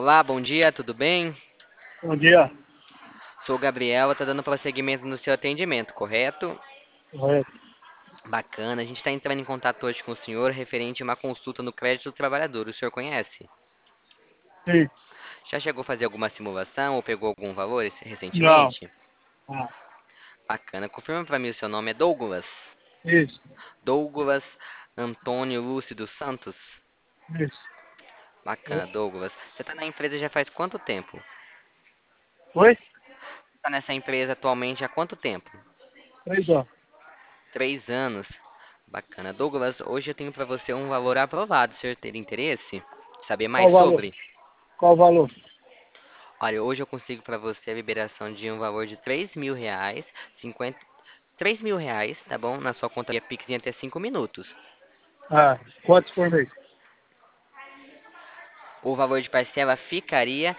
Olá, bom dia, tudo bem? Bom dia. Sou o Gabriel, tá dando prosseguimento no seu atendimento, correto? Correto. Bacana, a gente está entrando em contato hoje com o senhor referente a uma consulta no crédito do trabalhador. O senhor conhece? Sim. Já chegou a fazer alguma simulação ou pegou algum valor Não. recentemente? Ah, Bacana, confirma para mim o seu nome é Douglas? isso. Douglas Antônio Lúcio dos Santos? Isso. Bacana, Douglas. Você está na empresa já faz quanto tempo? Oi? Está nessa empresa atualmente há quanto tempo? 3 horas. 3 anos. Bacana. Douglas, hoje eu tenho para você um valor aprovado. O senhor teria interesse? Saber Qual mais o valor? sobre? Qual o valor? Olha, hoje eu consigo para você a liberação de um valor de R$ 3.000, 50, R$ 3.000, tá bom? Na sua conta via Pix em até 5 minutos. Ah, quantos por mês? O valor de parcela ficaria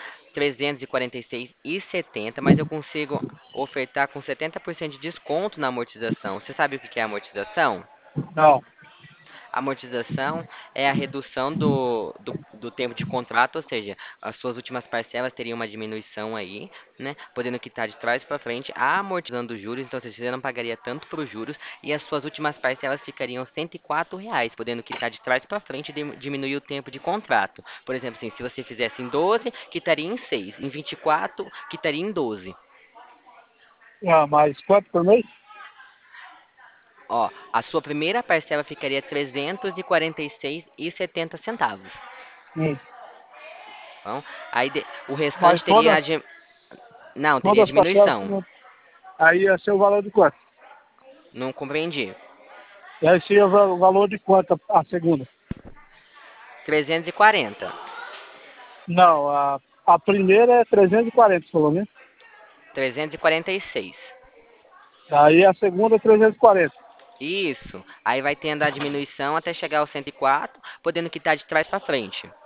346,70, mas eu consigo ofertar com 70% de desconto na amortização. Você sabe o que é amortização? Não. Amortização é a redução do tempo de contrato, ou seja, as suas últimas parcelas teriam uma diminuição aí, né? Podendo quitar de trás para frente, amortizando os juros, então ou seja, você não pagaria tanto para os juros e as suas últimas parcelas ficariam R$ 104, podendo quitar de trás para frente e diminuir o tempo de contrato. Por exemplo, assim, se você fizesse em 12, quitaria em 6, em 24, quitaria em 12. Ah, mas quanto por mês? Ó, a sua primeira parcela ficaria 346,70 centavos. Hum. Bom, aí o Mas restante teria todas, não, teria todas as parcelas, diminuição. aí ia ser o valor de quanto? Não compreendi. E aí seria o valor de quanto a segunda? 340. Não, a primeira é 340, pelo menos. 346. Aí a segunda é 340. Isso. Aí vai tendo a diminuição até chegar aos 104, podendo quitar de trás para frente.